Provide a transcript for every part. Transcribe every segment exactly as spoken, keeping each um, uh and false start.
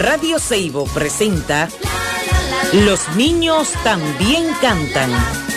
Radio Seibo presenta Los niños también cantan.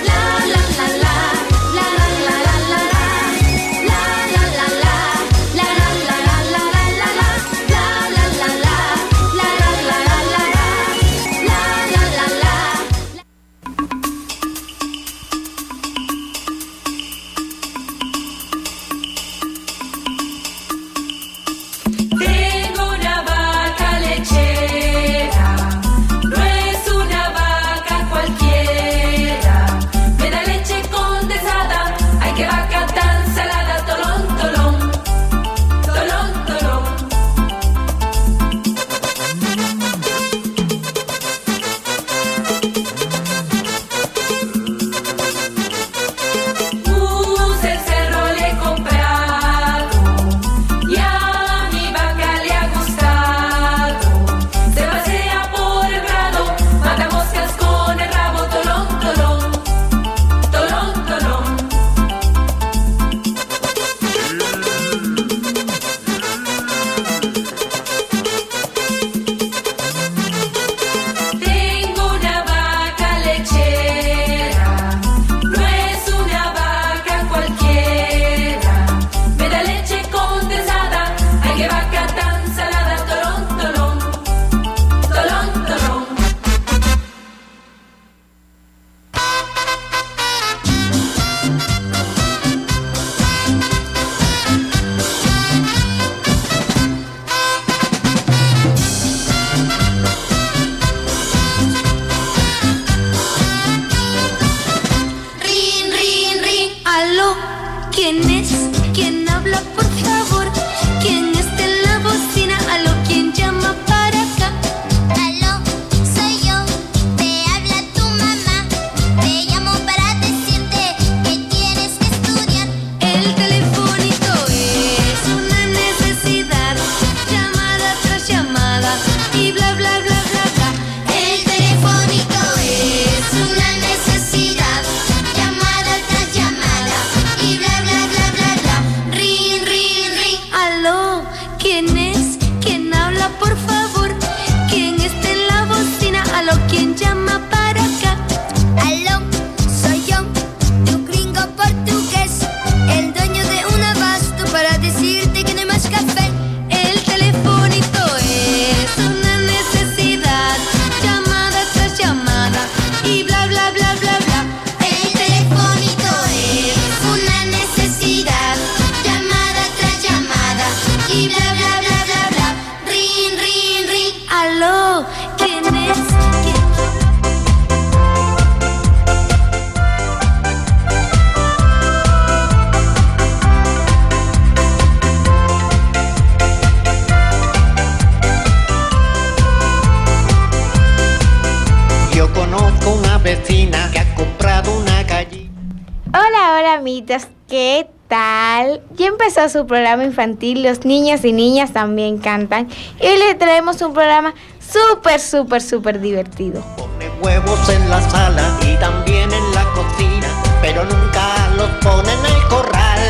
¿Qué tal? Ya empezó su programa infantil, Los niños y niñas también cantan. Y hoy les traemos un programa súper, súper, súper divertido. Pone huevos en la sala y también en la cocina, pero nunca los pone en el corral.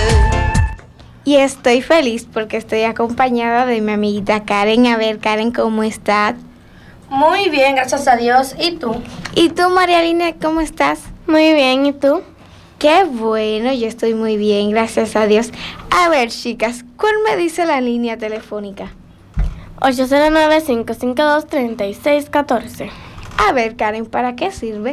Y estoy feliz porque estoy acompañada de mi amiguita Karen. A ver, Karen, ¿cómo estás? Muy bien, gracias a Dios. ¿Y tú? ¿Y tú, Marialina, cómo estás? Muy bien, ¿y tú? Qué bueno, yo estoy muy bien, gracias a Dios. A ver, chicas, ¿cuál me dice la línea telefónica? ocho cero nueve, cinco cinco dos, tres seis uno cuatro. A ver, Karen, ¿para qué sirve?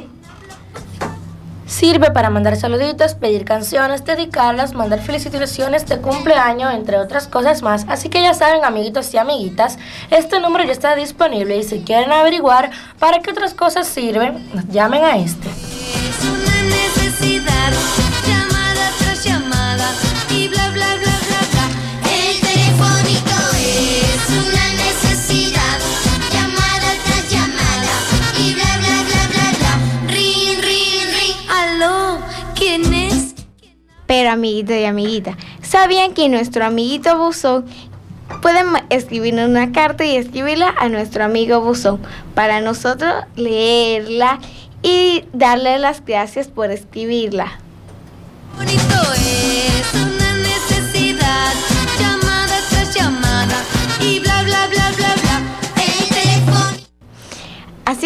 Sirve para mandar saluditos, pedir canciones, dedicarlas, mandar felicitaciones de cumpleaños, entre otras cosas más. Así que ya saben, amiguitos y amiguitas, este número ya está disponible y si quieren averiguar para qué otras cosas sirven, llamen a este. Es una necesidad, llamada tras llamada y bla bla bla bla bla. El telefónico es una necesidad, llamada tras llamada y bla bla bla bla bla. Ring, ring, ring. ¿Aló? ¿Quién es? Pero amiguito y amiguita, ¿sabían que nuestro amiguito buzón pueden escribirnos una carta y escribirla a nuestro amigo buzón para nosotros leerla y darle las gracias por escribirla? Bonito es una necesidad, llamada tras llamada y bla bla bla bla bla. El teléfono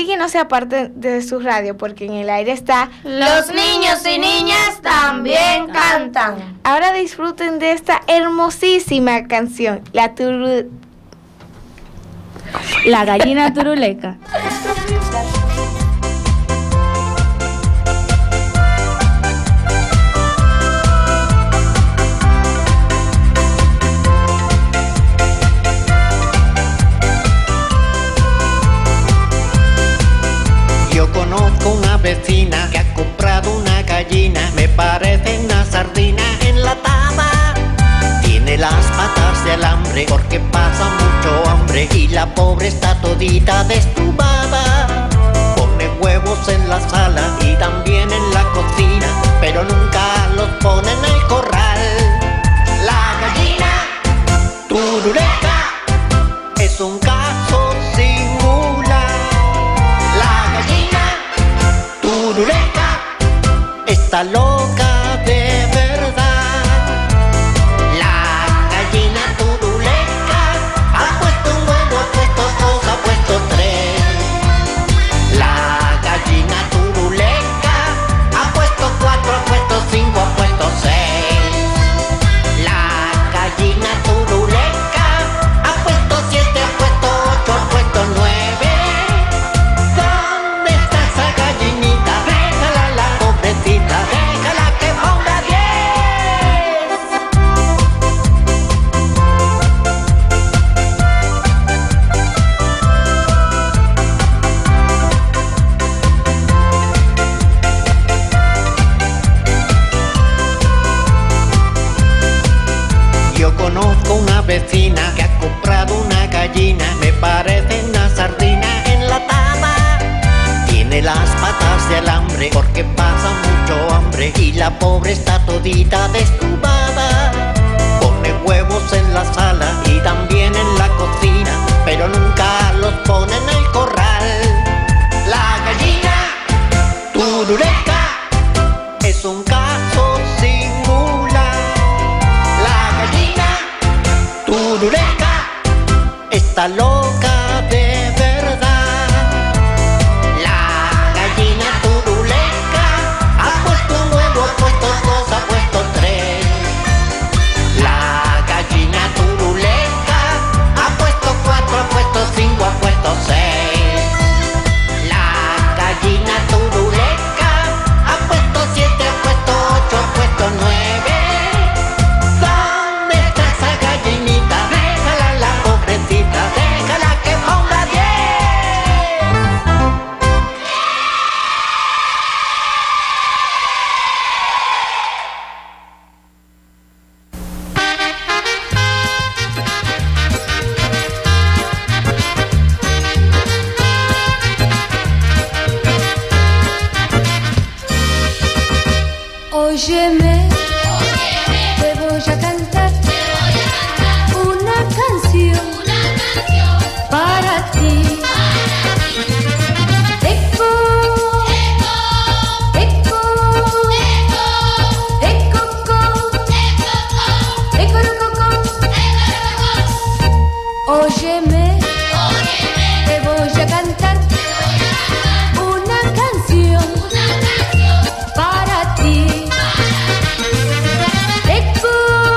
que no se aparten de su radio porque en el aire está Los niños y niñas también cantan. Ahora disfruten de esta hermosísima canción, La Turu... La gallina turuleca. Yo conozco una vecina que ha comprado una gallina, me parece una sardina enlatada. Tiene las patas de alambre porque pasa mucho hambre y la pobre está todita destubada. Pone huevos en la sala y también en la cocina, pero nunca los pone en el corral. La gallina turuleca es un caso singular. La gallina turuleca está loca de verdad. La gallina turuleca ha puesto un huevo, ha puesto dos, ha puesto tres. La gallina turuleca ha puesto cuatro, ha puesto cinco, ha puesto seis. La gallina turuleca ha puesto siete, ha puesto ocho, ha puesto nueve. ¿Dónde está esa gallinita? Déjala, la pobrecita, déjala que ponga diez. Yo conozco una vecina que ha comprado una gallina, me parece una sardina enlatada. Tiene las patas de alambre porque pasa mucho hambre y la pobre está todita destubada. Pone huevos en la sala y también en la cocina, pero nunca los pone en el corral. La gallina turuleca es un caso singular. La gallina turuleca está loca de verdad. La gallina turuleca ha puesto un huevo, ha puesto dos, ha puesto tres. La gallina turuleca ha puesto cuatro, ha puesto cinco, ha puesto seis. La gallina turuleca ha puesto siete, ha puesto ocho, ha puesto nueve. ¿Dónde está esa gallinita? Déjala, la pobrecita, déjala que ponga diez. Óyeme, te voy a cantar una canción para ti. Eco, eco, eco, eco, óyeme, te voy a cantar una canción para ti. Eco,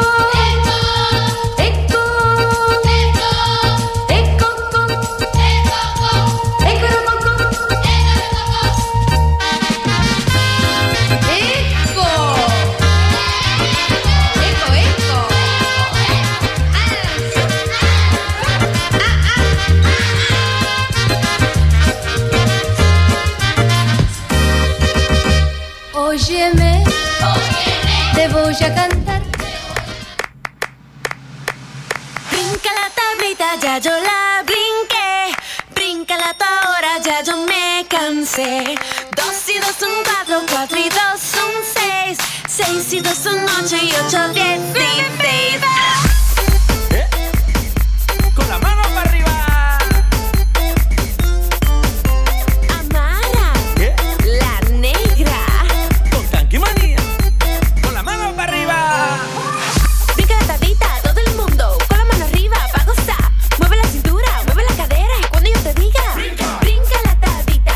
eco, eco, eco, óyeme, te voy a cantar. Brinca la tablita, ya yo la brinqué. Bríncala tú ahora, ya yo me cansé. Dos y dos son cuatro, cuatro y dos son seis. Seis y dos son ocho y ocho dieciséis. ¿Eh? Con la mano para arriba. Amara, ¿Qué? la negra. Con Tanky Manía. Con la mano para arriba. Brinca la tablita, todo el mundo. Con la mano arriba, pa' gozar. Mueve la cintura, mueve la cadera. Y cuando yo te diga, brinca, brinca la tablita,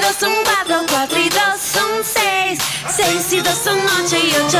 dos son cuatro, cuatro y dos son seis, seis y dos son ocho y ocho